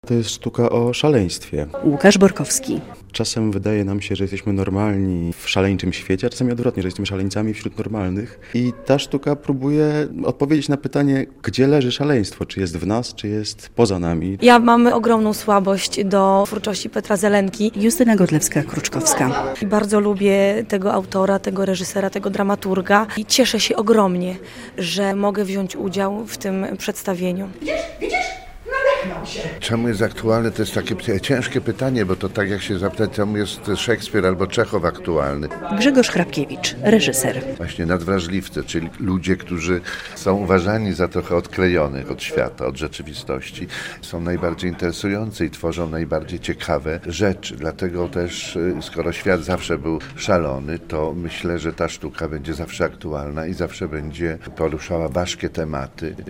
To jest sztuka o szaleństwie. Łukasz Borkowski. Czasem wydaje nam się, że jesteśmy normalni w szaleńczym świecie, a czasami odwrotnie, że jesteśmy szaleńcami wśród normalnych. I ta sztuka próbuje odpowiedzieć na pytanie, gdzie leży szaleństwo, czy jest w nas, czy jest poza nami. Ja mam ogromną słabość do twórczości Petra Zelenki. Justyna Godlewska-Kruczkowska. Bardzo lubię tego autora, tego reżysera, tego dramaturga i cieszę się ogromnie, że mogę wziąć udział w tym przedstawieniu. Widzisz? Czemu jest aktualny? To jest takie ciężkie pytanie, bo to tak jak się zapytać, czemu jest Szekspir albo Czechow aktualny. Grzegorz Hrabkiewicz, reżyser. Właśnie nadwrażliwcy, czyli ludzie, którzy są uważani za trochę odklejonych od świata, od rzeczywistości. Są najbardziej interesujący i tworzą najbardziej ciekawe rzeczy. Dlatego też, skoro świat zawsze był szalony, to myślę, że ta sztuka będzie zawsze aktualna i zawsze będzie poruszała ważkie tematy.